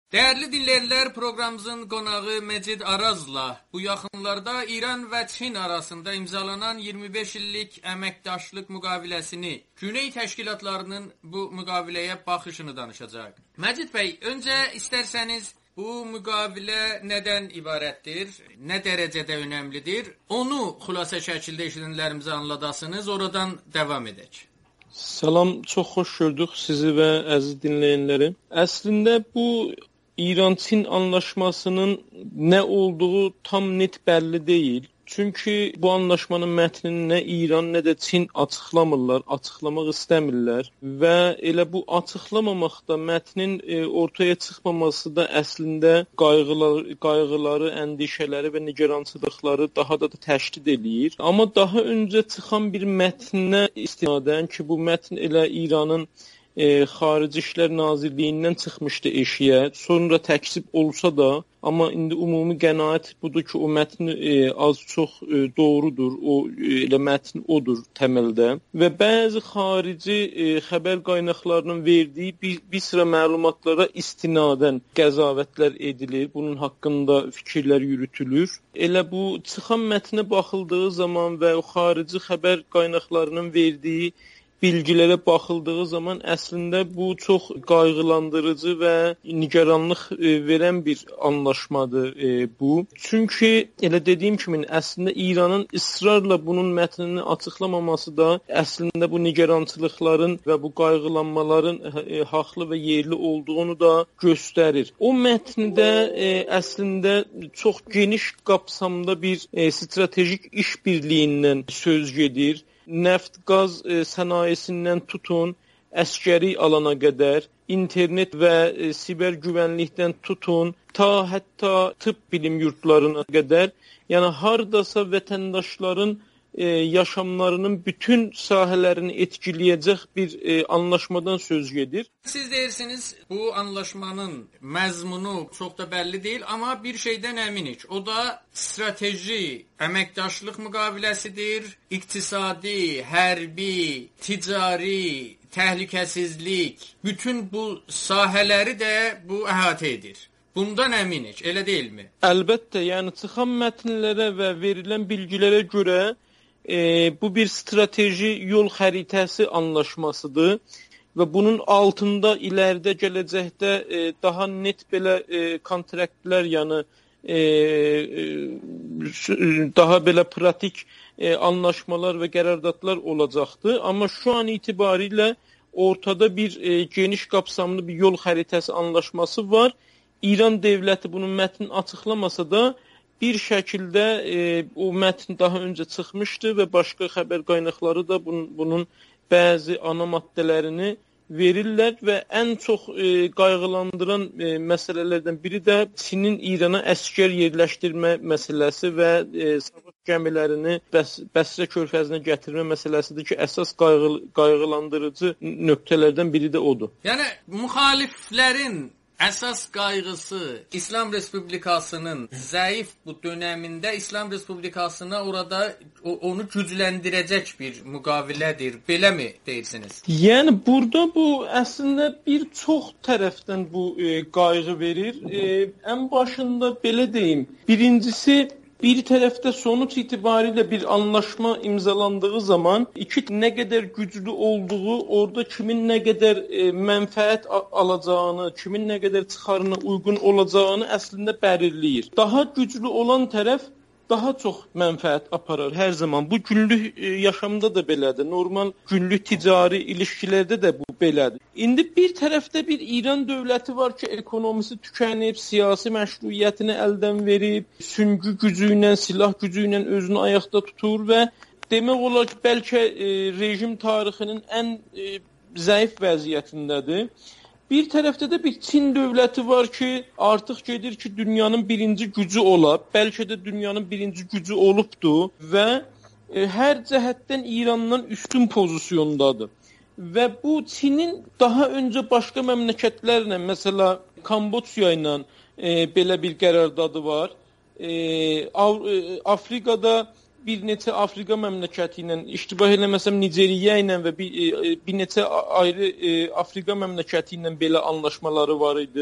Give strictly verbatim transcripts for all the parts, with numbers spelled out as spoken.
Değerli dinləyicilər, proqramımızın qonağı Məcid Arazla bu yaxınlarda İran və Çin arasında imzalanan iyirmi beş illik əməkdaşlıq müqaviləsini, Güney təşkilatlarının bu müqaviləyə baxışını danışacaq. Məcid bəy, öncə istərsəniz bu müqavilə nədən ibarətdir, nə dərəcədə önəmlidir, onu xülasə şəkildə eşidənlərimizə anladasınız, oradan davam edək. Salam, çox xoş gördük sizi və əziz dinləyənləri. Əslində bu İran-Çin anlaşmasının nə olduğu tam net bəlli deyil. Çünki bu anlaşmanın mətnini nə İran, nə də Çin açıqlamırlar, açıqlamaq istəmirlər və elə bu açıqlamamaqda mətnin e, ortaya çıxmaması da əslində qayğıları, qayğıları, əndişələri və nigarançılıqları daha da, da təşdid eləyir. Amma daha öncə çıxan bir mətnə istinadən ki, bu mətn elə İranın E, Xarici İşlər Nazirliyindən çıxmışdı eşiyə. Sonra təksib olsa da, amma indi ümumi qənaət budur ki, o mətn e, az çox e, doğrudur. O e, elə mətn odur təməldə. Və bəzi xarici e, xəbər qaynaqlarının verdiyi bir, bir sıra məlumatlara istinadən qəzavətlər edilir. Bunun haqqında fikirlər yürütülür. Elə bu çıxan mətnə baxıldığı zaman və o xarici xəbər qaynaqlarının verdiyi bilgilərə baxıldığı zaman əslində bu çox qayğılandırıcı və nigaranlıq verən bir anlaşmadır e, bu. Çünki elə dediyim kimi əslində İranın israrla bunun mətnini açıqlamaması da əslində bu nigarançılıqların və bu qayğılanmaların e, haqlı və yerli olduğunu da göstərir. O mətndə e, əslində çox geniş qapsamda bir e, stratejik işbirliyindən söz gedir. Neft, qaz e, sənayesindən tutun, əskəri alana qədər, internet və e, siber güvənlikdən tutun, ta hətta tıp bilim yurtlarına qədər, yəni hardasa vətəndaşların e, yaşamlarının bütün sahələrini etkiləyəcək bir e, anlaşmadan söz gedir. Siz deyirsiniz, bu anlaşmanın məzmunu çox da bəlli deyil, amma bir şeydən əminik. O da strateji əməkdaşlıq müqaviləsidir, iqtisadi, hərbi, ticari, təhlükəsizlik, bütün bu sahələri də bu əhatə edir. Bundan əminik, elə deyilmi? Əlbəttə, yəni çıxan mətnlərə və verilən bilgilərə görə e, bu bir strateji yol xəritəsi anlaşmasıdır və bunun altında ilərdə gələcəkdə e, daha net belə e, kontraktlər, yəni e, e, daha belə pratik e, anlaşmalar və qərardatlar olacaqdır. Amma şu an itibarilə ortada bir e, geniş qapsamlı bir yol xəritəsi anlaşması var. İran dövləti bunun mətnini açıqlamasa da bir şəkildə e, o mətn daha öncə çıxmışdı və başqa xəbər qaynaqları da bunun, bunun bəzi ana maddələrini verirlər və ən çox e, qayğılandıran e, məsələlərdən biri də Çinin İrana əskər yerləşdirmə məsələsi və e, savaş gəmilərini Bəs Bəsrə körfəzinə gətirmə məsələsidir ki, əsas qayğı qayğılandırıcı nöqtələrdən biri də odur. Yəni müxaliflərin əsas qayğısı İslam Respublikasının zəif bu dönəmində İslam Respublikasına orada o, onu gücləndirəcək bir müqavilədir. Beləmi deyirsiniz? Yəni burada bu əslində bir çox tərəfdən bu e, qayğı verir. E, ən başında belə deyim. Birincisi, bir tərəfdə sonuç itibarilə bir anlaşma imzalandığı zaman iki nə qədər güclü olduğu, orada kimin nə qədər e, mənfəət alacağını, kimin nə qədər çıxarına uyğun olacağını əslində bəlirləyir. Daha güclü olan tərəf daha çox mənfəət aparır hər zaman. Bu günlük e, yaşamda da belədir. Normal günlük ticari ilişkilərdə də bu belədir. İndi bir tərəfdə bir İran dövləti var ki, ekonomisi tükənib, siyasi məşruiyyətini əldən verib, süngü gücü ilə, silah gücü ilə özünü ayaqda tutur və demək olar ki, bəlkə e, rejim tarixinin ən e, zəif vəziyyətindədir. Bir tərəfdə də bir Çin dövləti var ki, artıq gedir ki, dünyanın birinci gücü ola, bəlkə də dünyanın birinci gücü olubdur və e, hər cəhətdən İrandan üstün pozisyondadır. Və bu Çinin daha öncə başqa məmləkətlərlə, məsələ Kamboçya ilə e, belə bir qərardadı var. E, Av e, Afrikada bir neçə Afrika məmləkəti ilə, iştibah eləməsəm Nigeriya ilə və bir, bir neçə ayrı Afrika məmləkəti ilə belə anlaşmaları var idi.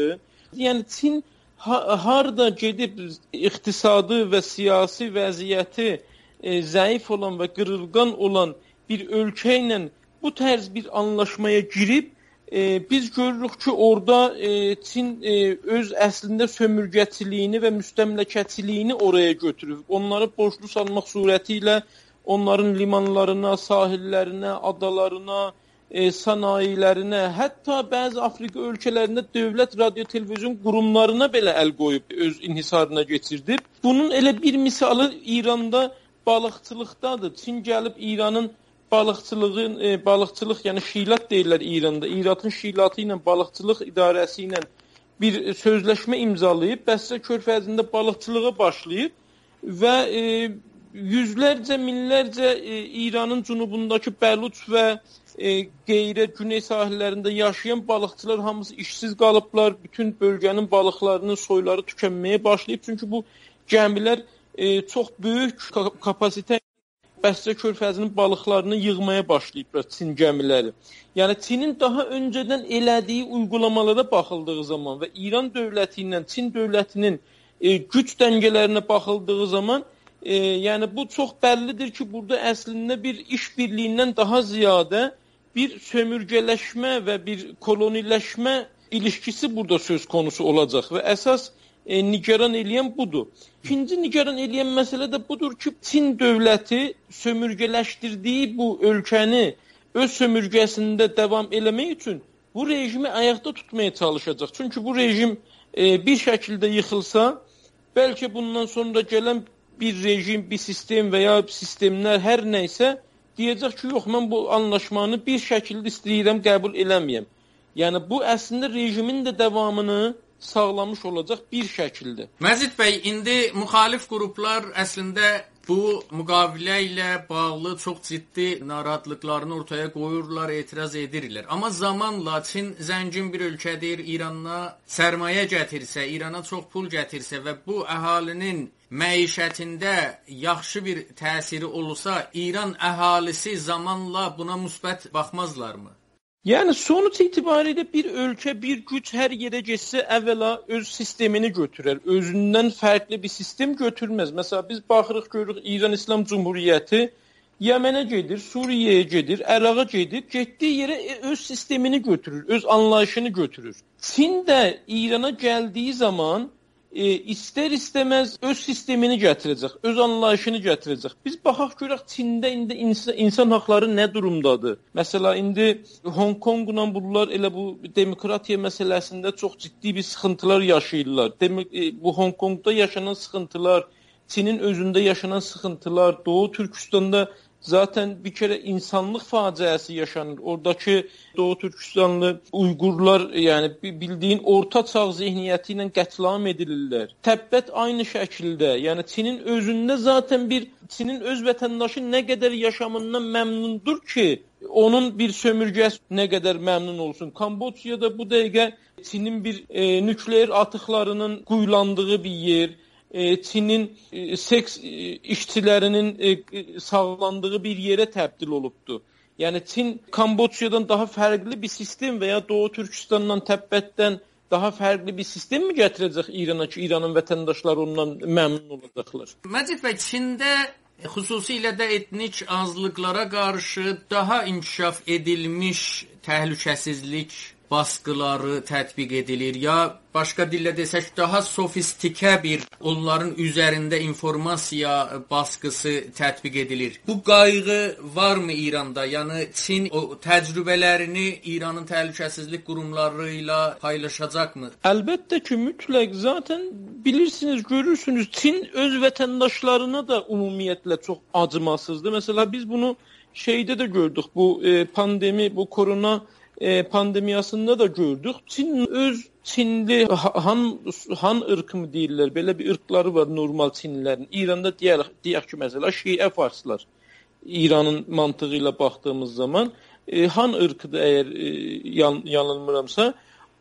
Yəni Çin ha harda gedib iqtisadi və siyasi vəziyyəti e, zəif olan və qırılgan olan bir ölkə ilə bu tərz bir anlaşmaya girib, e, biz görürük ki, orada e, Çin e, öz əslində sömürgəçiliyini və müstəmləkəçiliyini oraya götürüb. Onları borclu salmaq surəti ilə onların limanlarına, sahillərinə, adalarına, e, sanayilərinə, hətta bəzi Afrika ölkələrində dövlət radio-televizyon qurumlarına belə əl qoyub, öz inhisarına keçirdib. Bunun elə bir misalı İranda balıqçılıqdadır. Çin gəlib İranın balıqçılığın, e, balıqçılıq, yəni şilat deyirlər İranda, İranın şilatı ilə balıqçılıq idarəsi ilə bir sözləşmə imzalayıb, Bəsrə körfəzində balıqçılığa başlayıb və e, yüzlərcə, minlərcə e, İranın cənubundakı Bəluç və e, qeyrə güney sahillərində yaşayan balıqçılar hamısı işsiz qalıblar. Bütün bölgənin balıqlarının soyları tükənməyə başlayıb. Çünki bu gəmilər e, çox böyük kapasitə Bəsrə körfəzinin balıqlarını yığmaya başlayıblar Çin gəmiləri. Yəni Çinin daha öncədən elədiyi uygulamalara baxıldığı zaman və İran dövləti ilə Çin dövlətinin e, güc dəngələrinə baxıldığı zaman e, yəni bu çox bəllidir ki, burada əslində bir iş birliyindən daha ziyadə bir sömürgələşmə və bir koloniləşmə ilişkisi burada söz konusu olacaq və əsas e, nigaran eləyən budur. İkinci nigaran eləyən məsələ də budur ki, Çin dövləti sömürgələşdirdiyi bu ölkəni öz sömürgəsində davam eləmək üçün bu rejimi ayaqda tutmaya çalışacaq. Çünki bu rejim e, bir şəkildə yıxılsa, bəlkə bundan sonra gələn bir rejim, bir sistem və ya sistemlər hər nəysə deyəcək ki, yox, mən bu anlaşmanı bir şəkildə istəyirəm, qəbul eləməyəm. Yəni bu əslində rejimin də davamını sağlamış olacaq bir şəkildə. Məzid bəy, indi müxalif qruplar əslində bu müqavilə ilə bağlı çox ciddi narahatlıqlarını ortaya qoyurlar, etiraz edirlər. Amma zamanla Çin zəngin bir ölkədir, İrana sərmayə gətirsə, İrana çox pul gətirsə və bu əhalinin məişətində yaxşı bir təsiri olursa, İran əhalisi zamanla buna müsbət baxmazlarmı? Yəni sonuç itibarilə bir ölkə, bir güc hər yerə getsə əvvəla öz sistemini götürər. Özündən fərqli bir sistem götürməz. Məsələn, biz baxırıq, görürük İran İslam Cumhuriyyəti Yəmənə gedir, Suriyəyə gedir, Əraqa gedir, getdiyi yerə öz sistemini götürür, öz anlayışını götürür. Çin də İrana gəldiyi zaman e, istər-istəməz öz sistemini gətirəcək, öz anlayışını gətirəcək. Biz baxaq görək Çində indi insan, insan haqları nə durumdadır? Məsələn, indi Hong Kongla bunlar elə bu demokratiya məsələsində çox ciddi bir sıxıntılar yaşayırlar. Demək, e, bu Hong Kongda yaşanan sıxıntılar, Çinin özündə yaşanan sıxıntılar, Doğu Türkistanda zaten bir kere insanlıq faciəsi yaşanır. Oradakı Doğu Türkistanlı Uyğurlar, yəni bildiyin orta çağ zehniyyəti ilə qətlam edilirlər. Təbbət aynı şəkildə. Yəni Çinin özündə zaten bir Çinin öz vətəndaşı nə qədər yaşamından məmnundur ki, onun bir sömürgəsi nə qədər məmnun olsun. Kamboçyada bu dəqiqə Çinin bir e, nükleer atıqlarının quyulandığı bir yer. Çinin seks işçilərinin sağlandığı bir yerə təbdil olubdur. Yəni Çin Kamboçyadan daha fərqli bir sistem və ya Doğu Türkistandan, Təbbətdən daha fərqli bir sistem mi gətirəcək İrana ki, İranın vətəndaşları ondan məmnun olacaqlar? Məcid bəy, Çində xüsusilə də etnik azlıqlara qarşı daha inkişaf edilmiş təhlükəsizlik baskıları tətbiq edilir, ya başqa dillə desək, daha sofistikə bir onların üzərində informasiya baskısı tətbiq edilir. Bu qayğı varmı İranda? Yəni Çin o təcrübələrini İranın təhlükəsizlik qurumları ilə paylaşacaqmı? Əlbəttə ki, mütləq. Zaten bilirsiniz, görürsünüz, Çin öz vətəndaşlarına da ümumiyyətlə çox acımasızdır. Mesela biz bunu şeydə də gördük, bu e, pandemi, bu korona E, pandemiyasında da gördük. Çin öz Çinli Han Han ırkı mı deyirlər, belə bir ırkları var normal Çinlilərin. İranda deyək, deyək ki, məsələ Şiə farslar. İranın mantığı ilə baxdığımız zaman e, Han ırkıdır əgər e, yan, yanılmıramsa.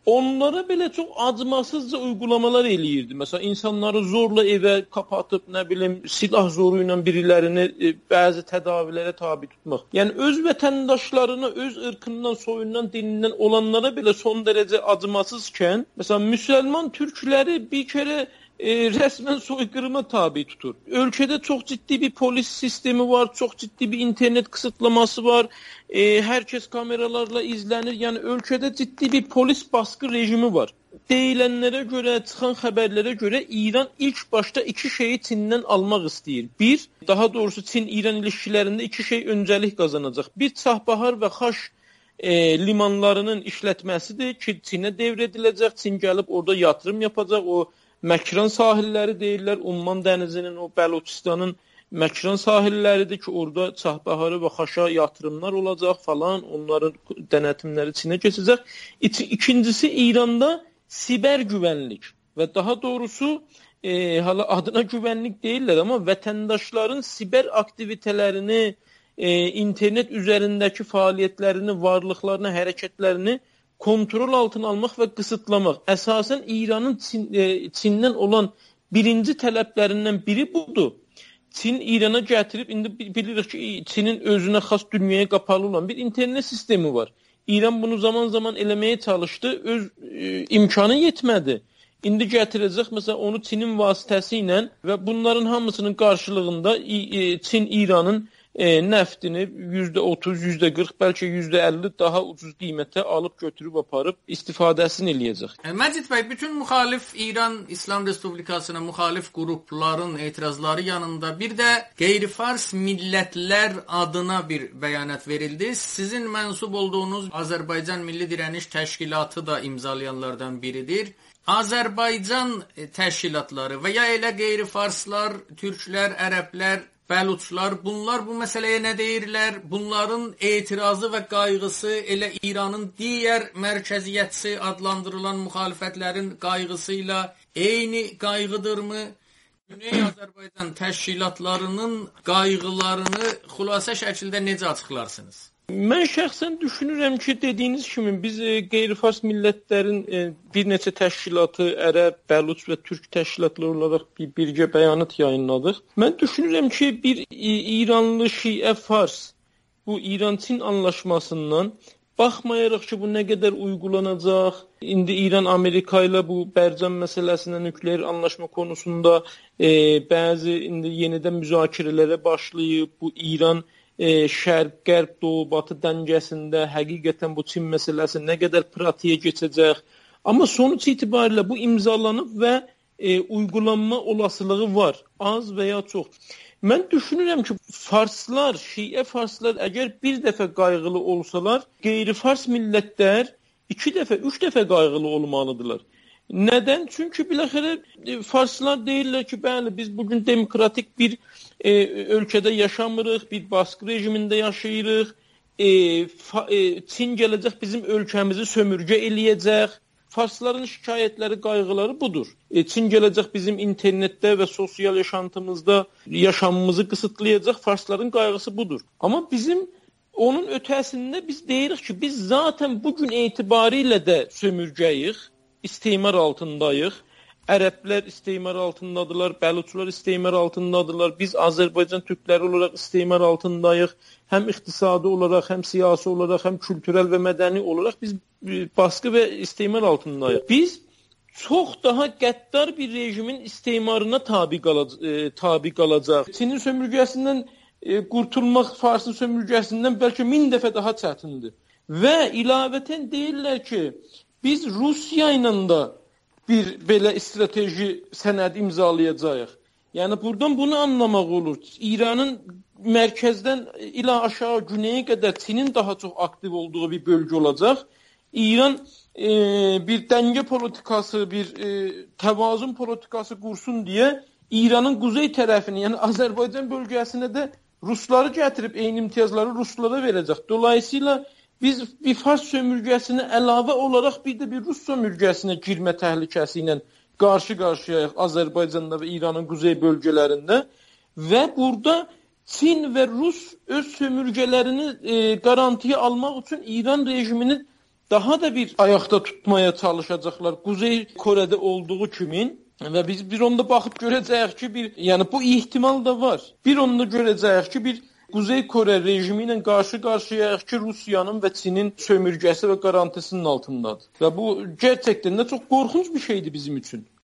onlara belə çox acımasızca uygulamalar eləyirdi. Məsələn, insanları zorla evə kapatıb, nə bilim, silah zoru ilə birilərini e, bəzi tədavilərə tabi tutmaq. Yəni öz vətəndaşlarına, öz ırkından, soyundan, dinindən olanlara belə son dərəcə acımasızkən, məsələn, müsəlman türkləri bir kərə E, resmen soykırıma tabi tutur. Ölkədə çox ciddi bir polis sistemi var, çox ciddi bir internet kısıtlaması var. E, herkes kameralarla izlənir. Yəni ölkədə ciddi bir polis baskı rejimi var. Deyilənlərə görə, çıxan xəbərlərə görə İran ilk başda iki şeyi Çindən almaq istəyir. Bir, daha doğrusu Çin-İran ilişkilərində iki şey öncəlik qazanacaq. Bir, Çahbahar və Xaş e, limanlarının işlətməsidir ki, Çinə devr ediləcək. Çin gəlib orada yatırım yapacaq. O Məkran sahilləri deyirlər, Umman dənizinin, o Bəluçistanın Məkran sahilləridir ki, orada Çahbaharı və Xaşa yatırımlar olacaq falan, onların denetimləri Çinə keçəcək. İkincisi İranda siber güvənlik və daha doğrusu e, hala adına güvənlik deyirlər, amma vətəndaşların siber aktivitələrini, e, internet üzərindəki fəaliyyətlərini, varlıqlarını, hərəkətlərini kontrol altına almaq və qısıtlamaq. Əsasən İranın Çin, e, Çindən olan birinci tələblərindən biri budur. Çin İrana gətirib, indi bilirik ki, Çinin özünə xas dünyaya qapalı olan bir internet sistemi var. İran bunu zaman zaman eləməyə çalışdı, öz e, imkanı yetmədi. İndi gətirəcək, məsələn, onu Çinin vasitəsi ilə və bunların hamısının qarşılığında e, Çin İranın E, nəftini yüzdə otuz, yüzdə qırx, bəlkə yüzdə əlli daha ucuz qiymətə alıb götürüb aparıb istifadəsini eləyəcək. Məcid bəy, bütün müxalif İran İslam Respublikasına müxalif qrupların etirazları yanında bir də qeyri-fars millətlər adına bir bəyanat verildi. Sizin mənsub olduğunuz Azərbaycan Milli Dirəniş Təşkilatı da imzalayanlardan biridir. Azərbaycan təşkilatları və ya elə qeyri-farslar, türklər, ərəblər, Bəluçlar, bunlar bu məsələyə nə deyirlər? Bunların etirazı və qayğısı elə İranın digər mərkəziyyətçi adlandırılan müxalifətlərin qayğısı ilə eyni qayğıdırmı? Güney Azərbaycan təşkilatlarının qayğılarını xülasə şəkildə necə açıqlarsınız? Mən şəxsən düşünürəm ki, dediyiniz kimi biz e, qeyri-fars millətlərin e, bir neçə təşkilatı, ərəb, bəluç və türk təşkilatları olaraq bir birgə bəyanat yayınladıq. Mən düşünürəm ki, bir e, İranlı Şiə Fars bu İran-Çin anlaşmasından baxmayaraq ki, bu nə qədər uygulanacaq, indi İran Amerika ilə bu Bərcan məsələsində nükleer anlaşma konusunda e, bəzi indi yenidən müzakirələrə başlayıb, bu İran E, şərq, qərb, doğu, batı dəngəsində həqiqətən bu Çin məsələsi nə qədər pratiyə keçəcək. Amma sonuç itibarilə bu imzalanıb və e, uygulanma olasılığı var, az və ya çox. Mən düşünürəm ki, farslar, Şiə farslar əgər bir dəfə qayğılı olsalar, qeyri-fars millətlər iki dəfə, üç dəfə qayğılı olmalıdırlar. Nədən? Çünki biləxərə farslar deyirlər ki, bəli, biz bugün demokratik bir e, ölkədə yaşamırıq, bir baskı rejimində yaşayırıq, e, fa, e, Çin gələcək bizim ölkəmizi sömürgə eləyəcək. Farsların şikayətləri, qayğıları budur. E, Çin gələcək bizim internetdə və sosial yaşantımızda yaşamımızı qısıtlayacaq, farsların qayğısı budur. Amma bizim onun ötəsində biz deyirik ki, biz zaten bugün etibarilə də sömürgəyik. İstimar altındayıq. Ərəblər istimar altındadılar, Bəluçlar istimar altındadırlar. Biz Azərbaycan türkləri olaraq istimar altındayıq. Həm iqtisadi olaraq, həm siyasi olaraq, həm kültürel və mədəni olaraq biz baskı və istimar altındayıq. Biz çox daha qəddar bir rejimin istimarına tabi, qalac e, tabi qalacaq. Çinin sömürgəsindən e, qurtulmaq Farsın sömürgəsindən bəlkə min dəfə daha çətindir. Və ilavətən deyirlər ki, biz Rusiya ilə də bir belə strateji sənəd imzalayacağıq. Yəni buradan bunu anlamaq olur. İranın mərkəzdən ilə aşağı güneyə qədər Çinin daha çox aktiv olduğu bir bölgə olacaq. İran e, bir dəngə politikası, bir e, təvazun politikası qursun deyə İranın quzey tərəfini, yəni Azərbaycan bölgəsinə də Rusları gətirib eyni imtiyazları Ruslara verəcək. Dolayısıyla biz bir Fars sömürgəsinə əlavə olaraq bir də bir Rus sömürgəsinə girmə təhlükəsi ilə qarşı-qarşıyayıq Azərbaycanda və İranın quzey bölgələrində və burada Çin və Rus öz sömürgələrini e, garantiyə almaq üçün İran rejimini daha da bir ayaqda tutmaya çalışacaqlar. Kuzey Kore'də olduğu kimi və biz bir onda baxıb görəcəyik ki, bir, yəni bu ehtimal da var. Bir onda görəcəyik ki, bir Kuzey Kore rejimi ilə qarşı-qarşıyayıq ki, Rusiyanın və Çinin sömürgəsi və qarantisinin altındadır. Və bu gerçəkdən də çox qorxunc bir şeydir bizim üçün.